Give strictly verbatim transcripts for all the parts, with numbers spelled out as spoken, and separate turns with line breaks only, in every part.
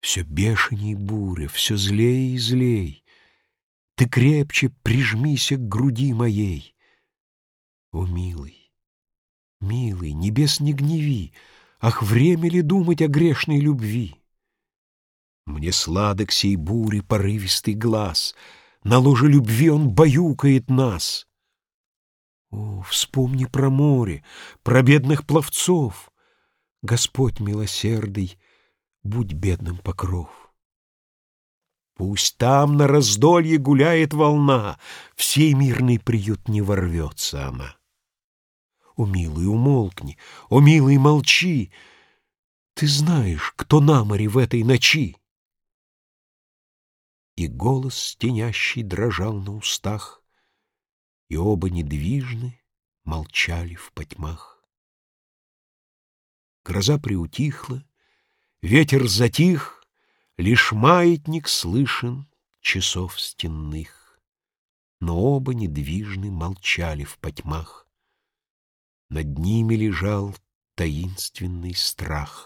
Все бешеней буря, все злей и злей. Ты крепче прижмися к груди моей. О, милый, милый, небес не гневи, ах, время ли думать о грешной любви? Мне сладок сей бури порывистый глаз, на ложе любви он баюкает нас. О, вспомни про море, про бедных пловцов. Господь милосердый, будь бедным покров. Пусть там на раздолье гуляет волна, в сей мирный приют не ворвется она. О, милый, умолкни, о, милый, молчи, ты знаешь, кто на море в этой ночи. И голос стенящий дрожал на устах, и оба недвижны молчали в потьмах. Гроза приутихла, ветер затих, лишь маятник слышен часов стенных. Но оба недвижны молчали в потьмах. Над ними лежал таинственный страх.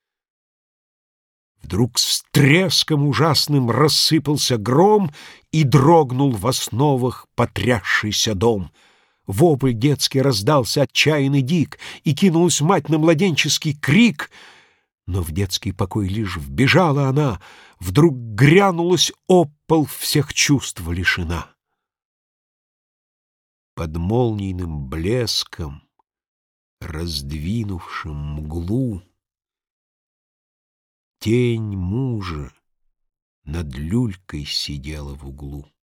Вдруг с треском ужасным рассыпался гром, и дрогнул в основах потрясшийся дом. Вопль детский раздался отчаянный дик, и кинулась мать на младенческий крик. Но в детский покой лишь вбежала она, вдруг грянулась об пол, всех чувств лишена. Под молниеным блеском, раздвинувшим мглу, тень мужа над люлькой сидела в углу.